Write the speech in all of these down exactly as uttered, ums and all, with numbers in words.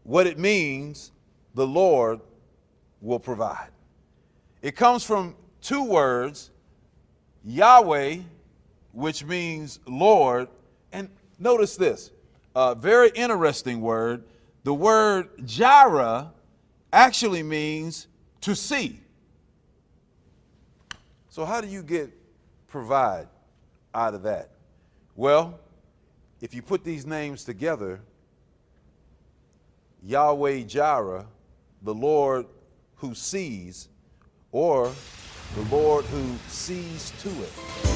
what it means, the Lord will provide. It comes from two words, Yahweh, which means Lord. And notice this, a very interesting word. The word Jireh actually means to see. So how do you get provide out of that? Well, if you put these names together, Yahweh Jireh, the Lord who sees, or the Lord who sees to it.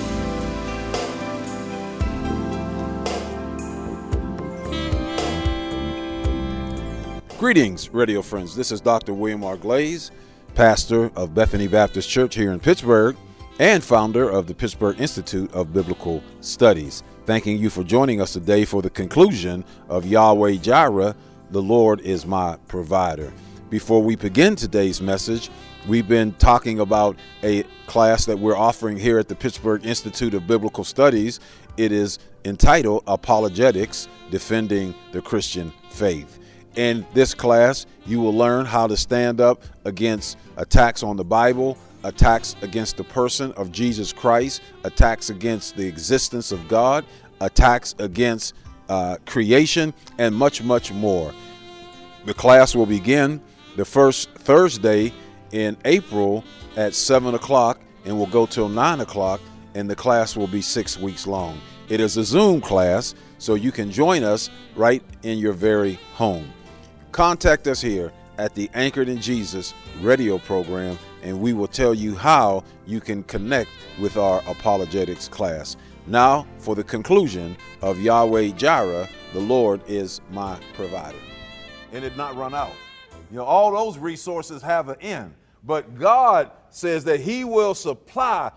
Greetings, radio friends. This is Doctor William R. Glaze, pastor of Bethany Baptist Church here in Pittsburgh and founder of the Pittsburgh Institute of Biblical Studies. Thanking you for joining us today for the conclusion of Yahweh Jireh, the Lord is my provider. Before we begin today's message, we've been talking about a class that we're offering here at the Pittsburgh Institute of Biblical Studies. It is entitled Apologetics, Defending the Christian Faith. In this class, you will learn how to stand up against attacks on the Bible, attacks against the person of Jesus Christ, attacks against the existence of God, attacks against uh, creation, and much, much more. The class will begin the first Thursday in April at seven o'clock and will go till nine o'clock, and the class will be six weeks long. It is a Zoom class, so you can join us right in your very home. Contact us here at the Anchored in Jesus radio program, and we will tell you how you can connect with our apologetics class. Now for the conclusion of Yahweh Jireh, the Lord is my provider. And it not run out. You know, all those resources have an end, but God says that he will supply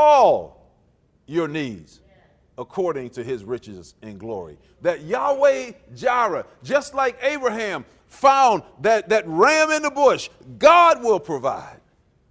all your needs according to his riches and glory. That Yahweh Jireh, just like Abraham found that, that ram in the bush, God will provide.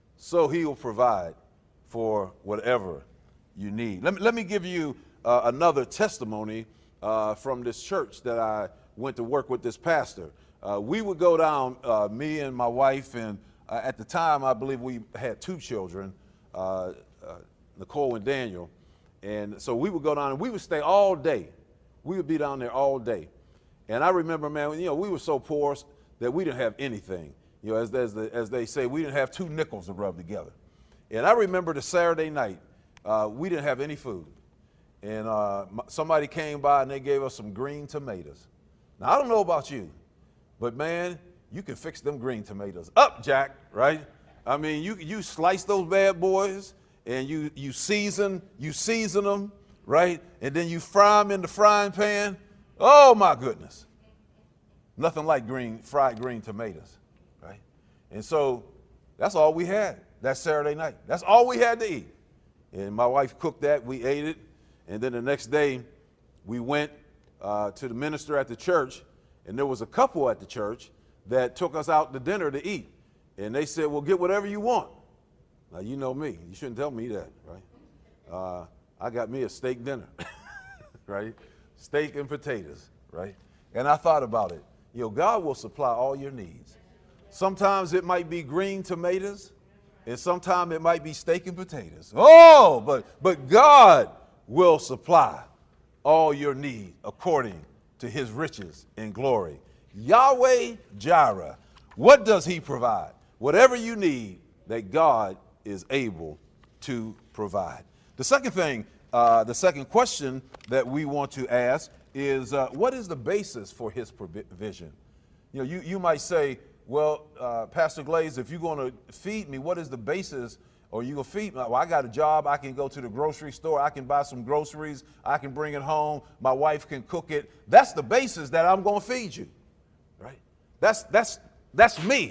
So he will provide for whatever you need. Let me, let me give you uh, another testimony uh, from this church that I went to work with this pastor. Uh, we would go down, uh, me and my wife, and uh, at the time, I believe we had two children, uh, uh, Nicole and Daniel. And so we would go down and we would stay all day. We would be down there all day. And I remember, man, you know, we were so poor that we didn't have anything. You know, as, as, the, as they say, we didn't have two nickels to rub together. And I remember the Saturday night, uh, we didn't have any food. And uh, somebody came by and they gave us some green tomatoes. Now, I don't know about you, but man, you can fix them green tomatoes up, Jack, right? I mean, you, you slice those bad boys and you, you season, you season them, right? And then you fry them in the frying pan. Oh my goodness. Nothing like green, fried green tomatoes, right? And so that's all we had that Saturday night. That's all we had to eat. And my wife cooked that, we ate it. And then the next day we went uh, to the minister at the church, and there was a couple at the church that took us out to dinner to eat. And they said, well, get whatever you want. Now, you know me. You shouldn't tell me that, right? Uh, I got me a steak dinner, right? Steak and potatoes, right? And I thought about it. You know, God will supply all your needs. Sometimes it might be green tomatoes, and sometimes it might be steak and potatoes. Oh, but, but God will supply all your need according to his riches and glory. Yahweh Jireh, what does he provide? Whatever you need, that God is able to provide. The second thing, uh, the second question that we want to ask is, uh, what is the basis for his provision? You know, you, you might say, well, uh, Pastor Glaze, if you're going to feed me, what is the basis? Or you going to feed me? Well, I got a job. I can go to the grocery store. I can buy some groceries. I can bring it home. My wife can cook it. That's the basis that I'm going to feed you, right? That's, that's, that's me.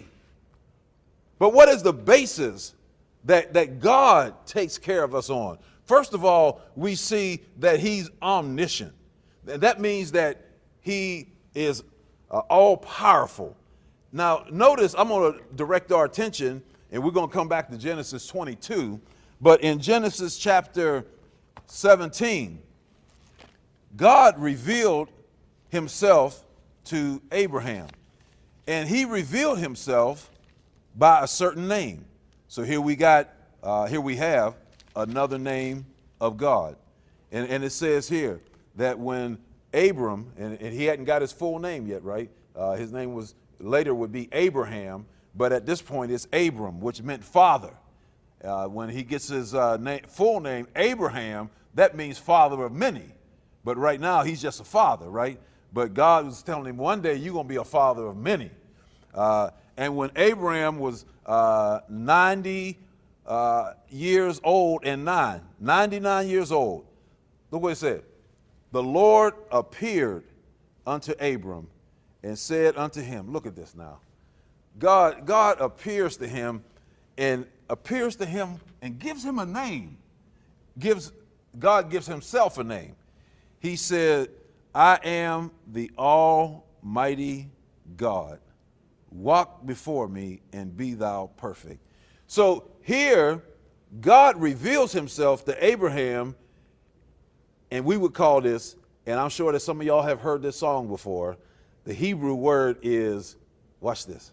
But what is the basis that, that God takes care of us on? First of all, we see that he's omniscient. That means that he is uh, all powerful. Now, notice I'm going to direct our attention, and we're going to come back to Genesis twenty-two. But in Genesis chapter seventeen, God revealed himself to Abraham. and he revealed himself by a certain name. So here we got, uh, here we have another name of God. And, and it says here that when Abram, and, and he hadn't got his full name yet, right? Uh, his name was, later would be Abraham, but at this point it's Abram, which meant father. Uh, when he gets his uh, name, full name, Abraham, that means father of many. But right now he's just a father, right? But God was telling him one day you're going to be a father of many. Uh, and when Abraham was uh, ninety uh, years old and nine, ninety-nine years old, look what it said. The Lord appeared unto Abram and said unto him, look at this now. God, God appears to him and appears to him and gives him a name. Gives, God gives himself a name. He said, I am the Almighty God. Walk before me and be thou perfect. So here, God reveals himself to Abraham, and we would call this, and I'm sure that some of y'all have heard this song before, the Hebrew word is, watch this,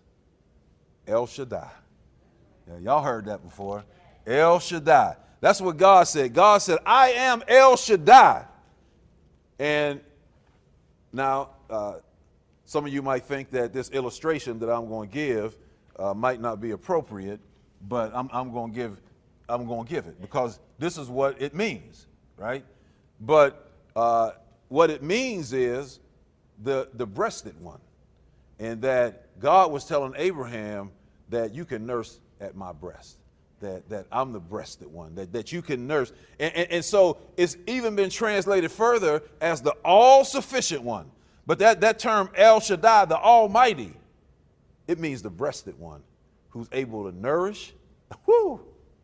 El Shaddai. Yeah, y'all heard that before. El Shaddai. That's what God said. God said, I am El Shaddai. And now, uh, some of you might think that this illustration that I'm going to give uh, might not be appropriate, but I'm, I'm going to give, I'm going to give it because this is what it means, right? But uh, what it means is the, the breasted one, and that God was telling Abraham that you can nurse at my breast, that, that I'm the breasted one, that, that you can nurse. And, and, and so it's even been translated further as the all-sufficient one. But that, that term El Shaddai, the Almighty, it means the breasted one who's able to nourish, whoo,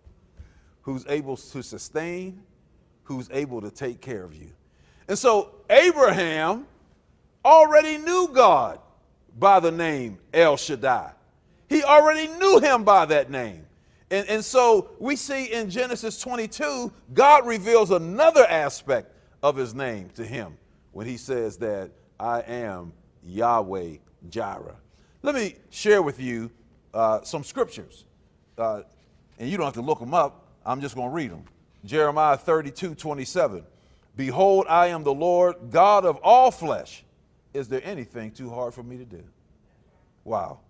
who's able to sustain, who's able to take care of you. And so Abraham already knew God by the name El Shaddai. He already knew him by that name. And, and so we see in Genesis twenty-two, God reveals another aspect of his name to him when he says that I am Yahweh Jireh. Let me share with you uh, some scriptures. Uh, and you don't have to look them up. I'm just going to read them. Jeremiah thirty-two twenty-seven. Behold, I am the Lord, God of all flesh. Is there anything too hard for me to do? Wow.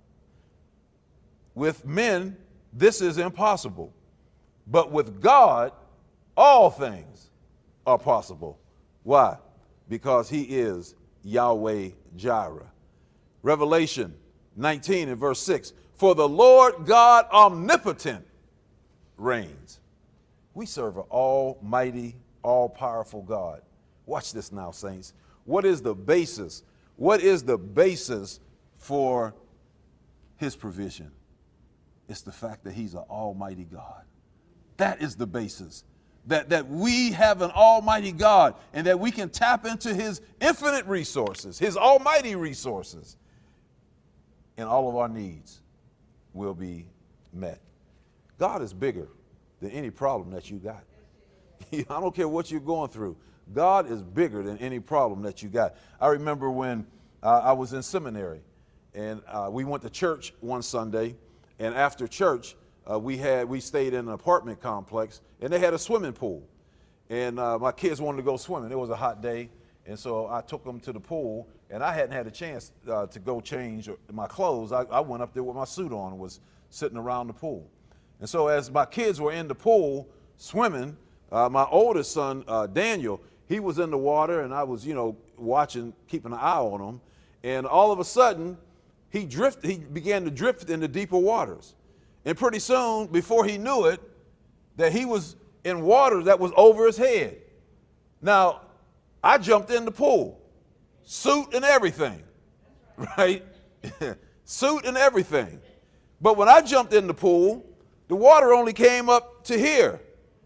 With men, this is impossible. But with God, all things are possible. Why? Because he is Yahweh Jireh. Revelation nineteen and verse six. For the Lord God omnipotent reigns. We serve an almighty, all-powerful God. Watch this now, saints. What is the basis? What is the basis for his provision? It's the fact that he's an almighty God. That is the basis. That, that we have an almighty God and that we can tap into his infinite resources, his almighty resources, and all of our needs will be met. God is bigger than any problem that you got. I don't care what you're going through. God is bigger than any problem that you got. I remember when uh, I was in seminary and uh, we went to church one Sunday, and after church, uh, we had we stayed in an apartment complex, and they had a swimming pool. And uh, my kids wanted to go swimming. It was a hot day, and so I took them to the pool, and I hadn't had a chance uh, to go change my clothes. I, I went up there with my suit on and was sitting around the pool. And so as my kids were in the pool swimming, uh, my oldest son, uh, Daniel, he was in the water, and I was, you know, watching, keeping an eye on him. And all of a sudden, he drifted, he began to drift into deeper waters. And pretty soon, before he knew it, that he was in water that was over his head. Now, I jumped in the pool, suit and everything, right? Suit and everything. But when I jumped in the pool, the water only came up to here.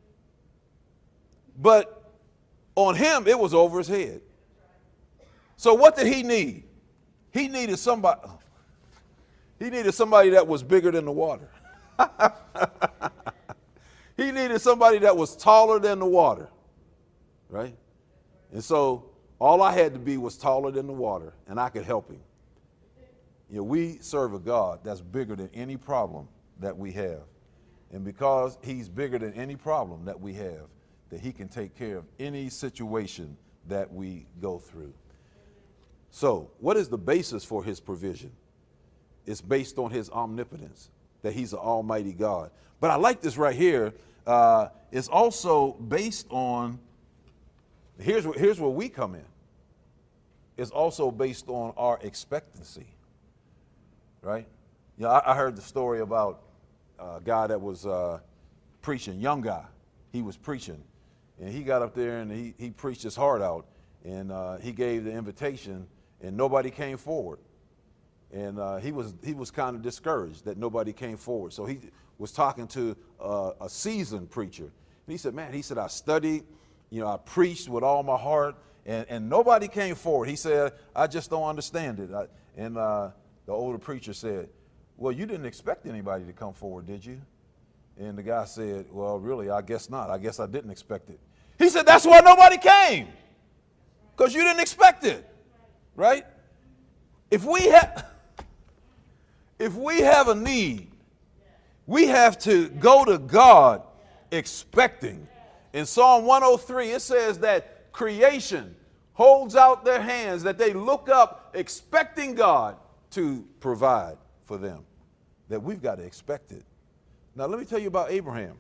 But on him, it was over his head. So what did he need? He needed somebody, he needed somebody that was bigger than the water. He needed somebody that was taller than the water, right? And so all I had to be was taller than the water, and I could help him. You know, we serve a God that's bigger than any problem that we have. And because he's bigger than any problem that we have, that he can take care of any situation that we go through. So what is the basis for his provision? It's based on his omnipotence, that he's an almighty God. But I like this right here. Uh, it's also based on, here's, here's where we come in. It's also based on our expectancy, right? You know, I, I heard the story about a guy that was uh, preaching, young guy. He was preaching, and he got up there and he, he preached his heart out, and uh, he gave the invitation, and nobody came forward. And uh, he was he was kind of discouraged that nobody came forward. So he was talking to uh, a seasoned preacher, and he said, "Man," he said, "I studied, you know, I preached with all my heart, and, and nobody came forward." He said, "I just don't understand it." I, and uh, the older preacher said, "Well, you didn't expect anybody to come forward, did you?" And the guy said, "Well, really, I guess not. I guess I didn't expect it." He said, "That's why nobody came, because you didn't expect it, right?" If we have, if we have a need, we have to go to God expecting. In Psalm one oh three, it says that creation holds out their hands, that they look up expecting God to provide for them, that we've got to expect it. Now, let me tell you about Abraham.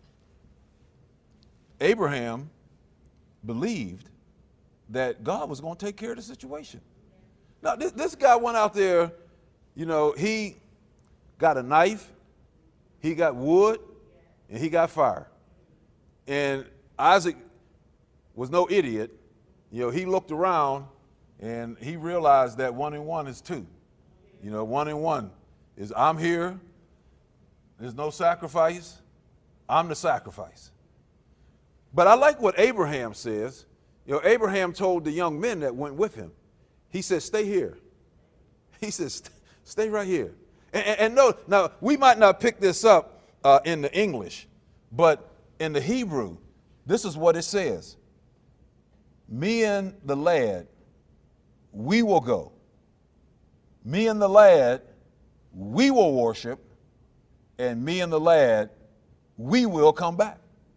Abraham believed that God was going to take care of the situation. Now, this, this guy went out there, you know, he got a knife, he got wood, and he got fire. And Isaac was no idiot. You know, he looked around and he realized that one and one is two. You know, one and one is I'm here, there's no sacrifice, I'm the sacrifice. But I like what Abraham says. You know, Abraham told the young men that went with him, he said, "Stay here." He says, "Stay right here." And, and, and no, now, we might not pick this up uh, in the English, but in the Hebrew, this is what it says. "Me and the lad, we will go. Me and the lad, we will worship. And me and the lad, we will come back."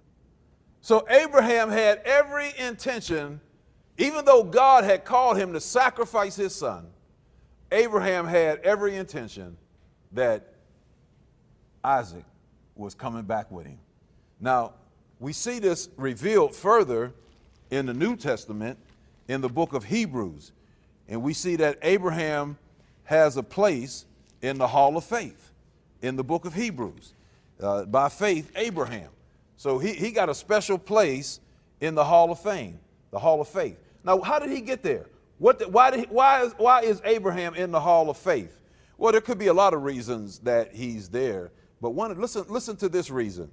So Abraham had every intention, even though God had called him to sacrifice his son, Abraham had every intention that Isaac was coming back with him. Now, we see this revealed further in the New Testament in the book of Hebrews. And we see that Abraham has a place in the Hall of Faith in the book of Hebrews. Uh, by faith, Abraham. So he, he got a special place in the Hall of Fame, the Hall of Faith. Now, how did he get there? What the, why, did he, why, is, why is Abraham in the Hall of Faith? Well, there could be a lot of reasons that he's there. But one, listen, listen to this reason.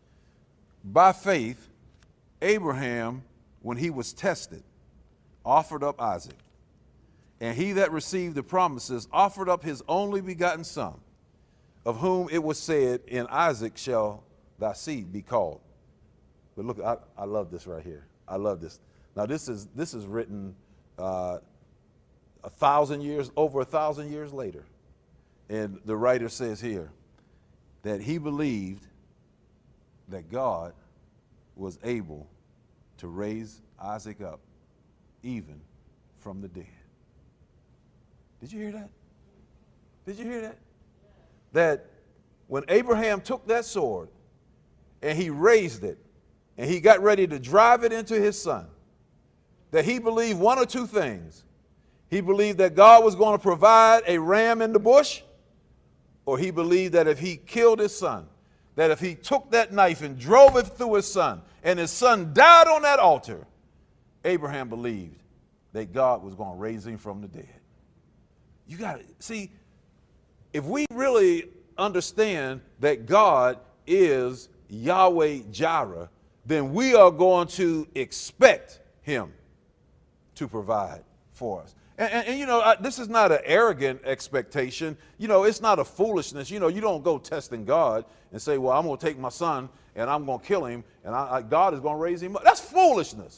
By faith, Abraham, when he was tested, offered up Isaac. And he that received the promises offered up his only begotten son, of whom it was said, "In Isaac shall thy seed be called." But look, I, I love this right here. I love this. Now, this is this is written uh, a thousand years, over a thousand years later. And the writer says here that he believed that God was able to raise Isaac up even from the dead. Did you hear that? Did you hear that? That when Abraham took that sword and he raised it and he got ready to drive it into his son, that he believed one or two things. He believed that God was going to provide a ram in the bush, or he believed that if he killed his son, that if he took that knife and drove it through his son and his son died on that altar, Abraham believed that God was going to raise him from the dead. You got to see, if we really understand that God is Yahweh Jireh, then we are going to expect him to provide for us. And, and, and you know, I, this is not an arrogant expectation. You know, it's not a foolishness. You know, you don't go testing God and say, well, I'm going to take my son and I'm going to kill him and I, I, God is going to raise him up. That's foolishness.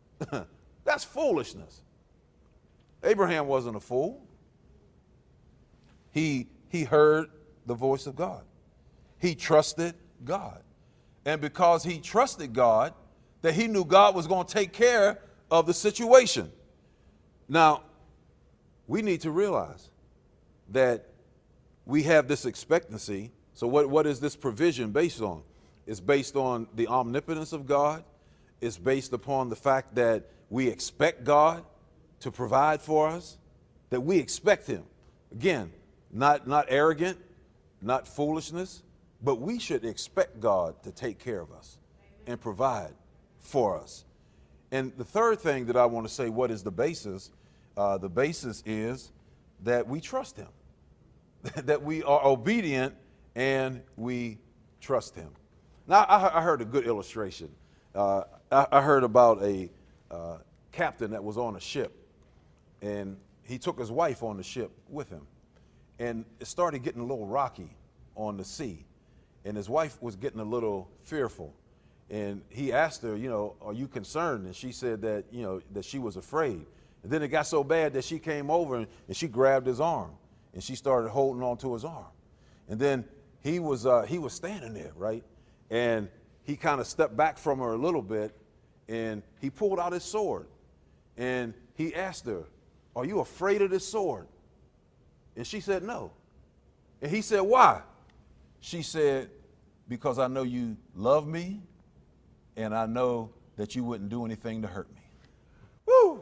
That's foolishness. Abraham wasn't a fool. He, he heard the voice of God. He trusted God. And because he trusted God, that he knew God was going to take care of the situation. Now, we need to realize that we have this expectancy. So what, what is this provision based on? It's based on the omnipotence of God. It's based upon the fact that we expect God to provide for us, that we expect him. Again, not, not arrogant, not foolishness, but we should expect God to take care of us and provide for us. And the third thing that I want to say, what is the basis? Uh, the basis is that we trust him, that we are obedient and we trust him. Now, I, I heard a good illustration. Uh, I, I heard about a uh, captain that was on a ship, and he took his wife on the ship with him. And it started getting a little rocky on the sea, and his wife was getting a little fearful. And he asked her, you know, are you concerned? And she said that, you know, that she was afraid. And then it got so bad that she came over and, and she grabbed his arm, and she started holding on to his arm. And then he was, uh, he was standing there, right? And he kind of stepped back from her a little bit, and he pulled out his sword. And he asked her, are you afraid of this sword? And she said, no. And he said, why? She said, because I know you love me, and I know that you wouldn't do anything to hurt me. Woo!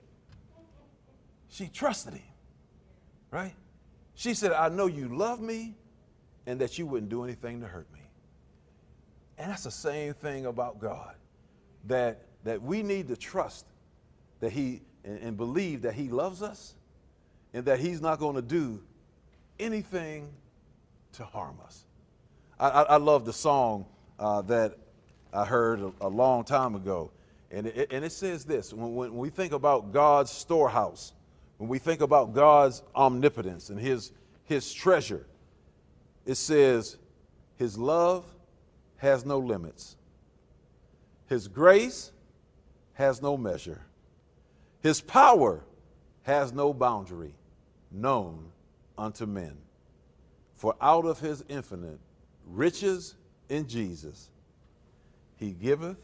She trusted him, right? She said, I know you love me and that you wouldn't do anything to hurt me. And that's the same thing about God, that, that we need to trust that he and, and believe that he loves us and that he's not going to do anything to harm us. I, I, I love the song uh, that I heard a, a long time ago. And it, and it says this, when, when we think about God's storehouse, when we think about God's omnipotence and his, his treasure, it says, his love has no limits. His grace has no measure. His power has no boundary known unto men. For out of his infinite riches in Jesus, he giveth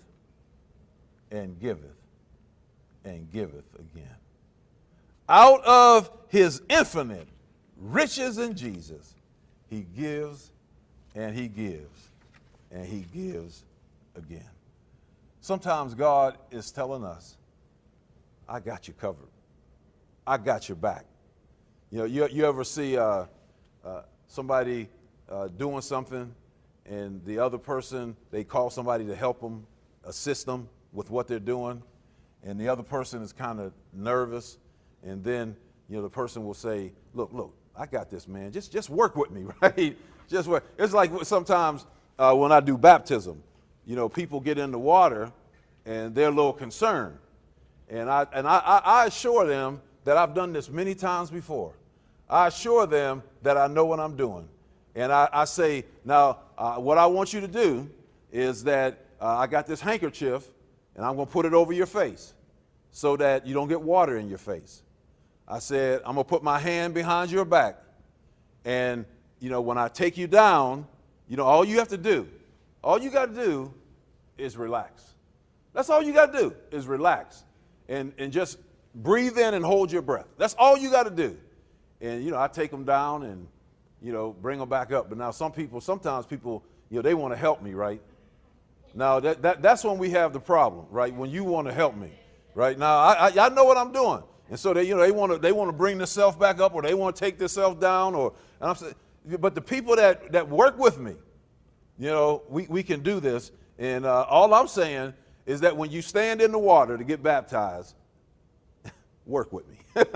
and giveth and giveth again. Out of his infinite riches in Jesus, he gives and he gives and he gives again. Sometimes God is telling us, I got you covered. I got your back. You know, you, you ever see uh, uh, somebody uh, doing something and the other person, they call somebody to help them, assist them with what they're doing, and the other person is kind of nervous, and then, you know, the person will say, look, look, I got this, man. Just, just work with me, right? Just work. It's like sometimes uh, when I do baptism, you know, people get in the water and they're a little concerned. And I, and I, I, I assure them that I've done this many times before. I assure them that I know what I'm doing. And I, I say, now, uh, what I want you to do is that uh, I got this handkerchief, and I'm going to put it over your face so that you don't get water in your face. I said, I'm going to put my hand behind your back. And, you know, when I take you down, you know, all you have to do, all you got to do is relax. That's all you got to do is relax and, and just breathe in and hold your breath. That's all you got to do. And, you know, I take them down and, you know, bring them back up. But now some people, sometimes people, you know, they want to help me, right? Now, that, that, that's when we have the problem, right? When you want to help me, right? Now, I, I, I know what I'm doing. And so they, you know, they want to, they want to bring this self back up, or they want to take this self down, or, and I'm saying, but the people that, that work with me, you know, we, we can do this. And uh, all I'm saying is that when you stand in the water to get baptized, work with me.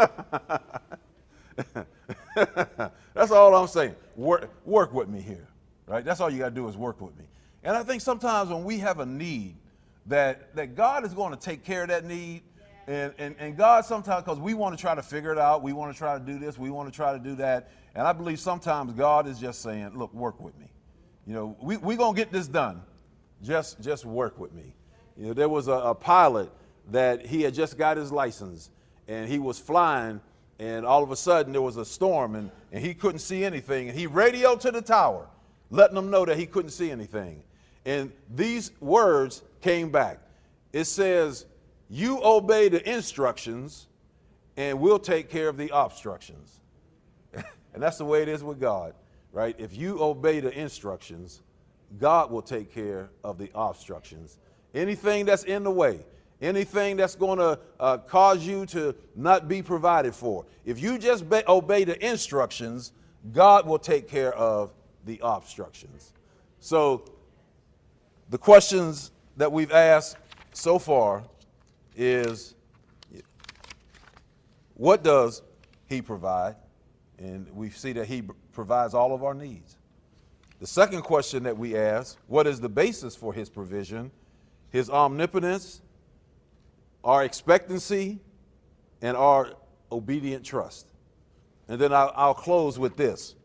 That's all I'm saying. Work, work with me here, right? That's all you got to do is work with me. And I think sometimes when we have a need, that, that God is going to take care of that need. And, and, and God sometimes, because we want to try to figure it out, we want to try to do this, we want to try to do that. And I believe sometimes God is just saying, look, work with me. You know, we're we going to get this done. Just, just work with me. You know, there was a, a pilot that he had just got his license, and he was flying And all of a sudden there was a storm, and, and he couldn't see anything. And he radioed to the tower, letting them know that he couldn't see anything. And these words came back. It says, you obey the instructions and we'll take care of the obstructions. And that's the way it is with God, right? If you obey the instructions, God will take care of the obstructions. Anything that's in the way, anything that's going to uh, cause you to not be provided for. If you just be- obey the instructions, God will take care of the obstructions. So the questions that we've asked so far is, what does he provide? And we see that he provides all of our needs. The second question that we ask, what is the basis for his provision? His omnipotence, our expectancy, and our obedient trust. And then I'll, I'll close with this.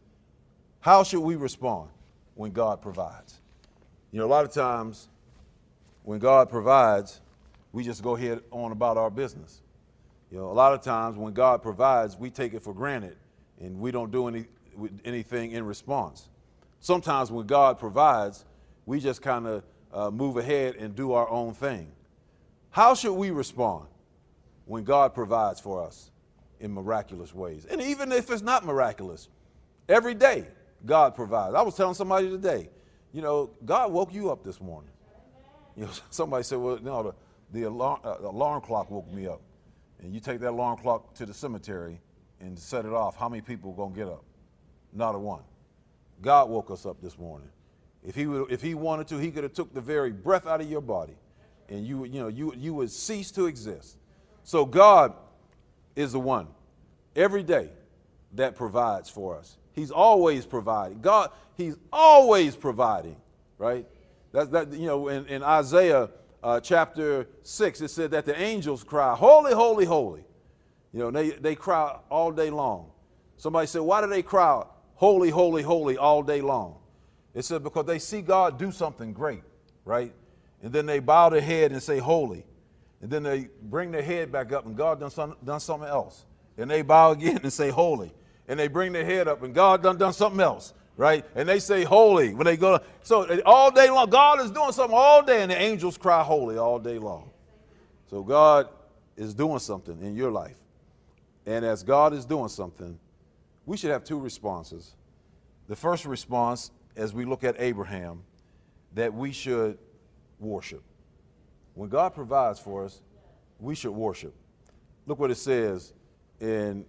How should we respond when God provides? You know, a lot of times when God provides, we just go ahead on about our business. You know, a lot of times when God provides, we take it for granted and we don't do any anything in response. Sometimes when God provides, we just kind of uh, move ahead and do our own thing. How should we respond when God provides for us in miraculous ways? And even if it's not miraculous, every day God provides. I was telling somebody today, you know, God woke you up this morning. You know, somebody said, well, no, the, the, alarm, uh, the alarm clock woke me up. And you take that alarm clock to the cemetery and set it off, how many people are going to get up? Not a one. God woke us up this morning. If he would, if he wanted to, he could have took the very breath out of your body, and you, you know, you, you would cease to exist. So God is the one every day that provides for us. He's always providing. God, he's always providing, right? That's that. You know, in, in Isaiah uh, chapter six, it said that the angels cry, "Holy, holy, holy." You know, they, they cry all day long. Somebody said, why do they cry holy, holy, holy all day long? It said because they see God do something great, right? And then they bow their head and say holy. And then they bring their head back up and God done, some, done something else. And they bow again and say holy. And they bring their head up and God done done something else, right? And they say holy when they go. So all day long, God is doing something all day and the angels cry holy all day long. So God is doing something in your life. And as God is doing something, we should have two responses. The first response, as we look at Abraham, that we should worship. When God provides for us, we should worship. Look what it says in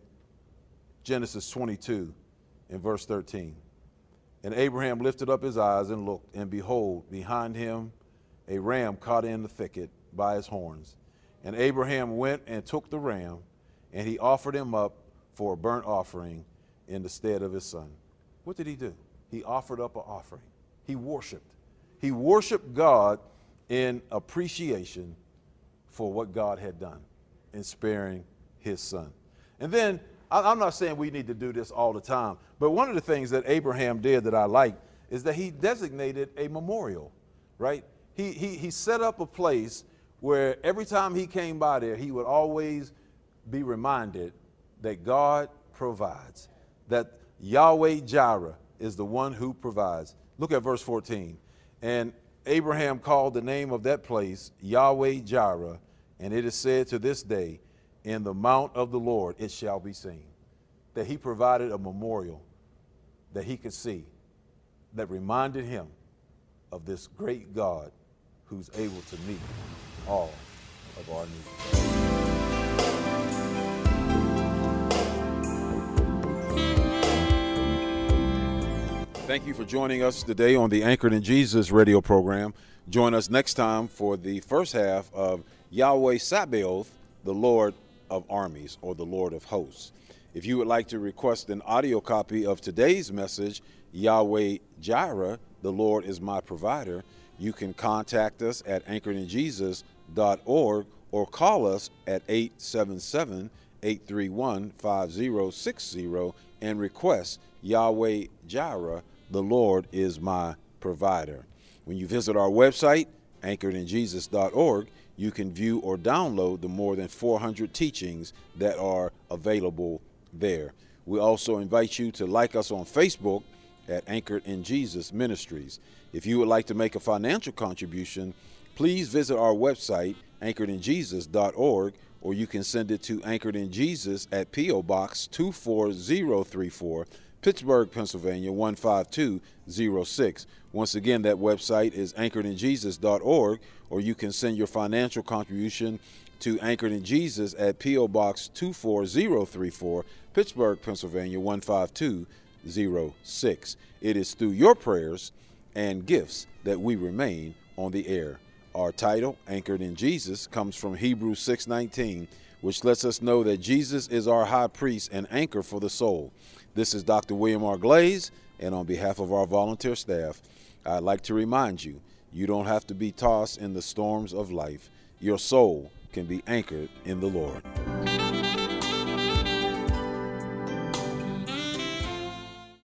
Genesis twenty-two, in verse thirteen. And Abraham lifted up his eyes and looked, and behold, behind him a ram caught in the thicket by his horns. And Abraham went and took the ram, and he offered him up for a burnt offering in the stead of his son. What did he do? He offered up an offering. He worshiped. He worshiped God in appreciation for what God had done in sparing his son. And then, I'm not saying we need to do this all the time, but one of the things that Abraham did that I like is that he designated a memorial, right? He, he, he set up a place where every time he came by there, he would always be reminded that God provides, that Yahweh Jireh is the one who provides. Look at verse fourteen. And Abraham called the name of that place Yahweh Jireh, and it is said to this day, in the mount of the Lord it shall be seen. That he provided a memorial that he could see that reminded him of this great God who's able to meet all of our needs. Thank you for joining us today on the Anchored in Jesus radio program. Join us next time for the first half of Yahweh Sabaoth, the Lord of Armies, or the Lord of Hosts. If you would like to request an audio copy of today's message, Yahweh Jireh, the Lord is my provider, you can contact us at anchored in jesus dot org or call us at eight seven seven, eight three one, five zero six zero and request Yahweh Jireh, the Lord is my provider. When you visit our website, anchored in jesus dot org, you can view or download the more than four hundred teachings that are available there. We also invite you to like us on Facebook at Anchored in Jesus Ministries. If you would like to make a financial contribution, please visit our website, anchored in jesus dot org, or you can send it to Anchored in Jesus at P O Box two four zero three four, Pittsburgh, Pennsylvania one five two zero six. Once again, that website is anchored in jesus dot org, or you can send your financial contribution to Anchored in Jesus at P O Box two four zero three four, Pittsburgh, Pennsylvania one five two zero six. It is through your prayers and gifts that we remain on the air. Our title, Anchored in Jesus, comes from Hebrews six nineteen, which lets us know that Jesus is our high priest and anchor for the soul. This is Doctor William R. Glaze, and on behalf of our volunteer staff, I'd like to remind you, you don't have to be tossed in the storms of life. Your soul can be anchored in the Lord.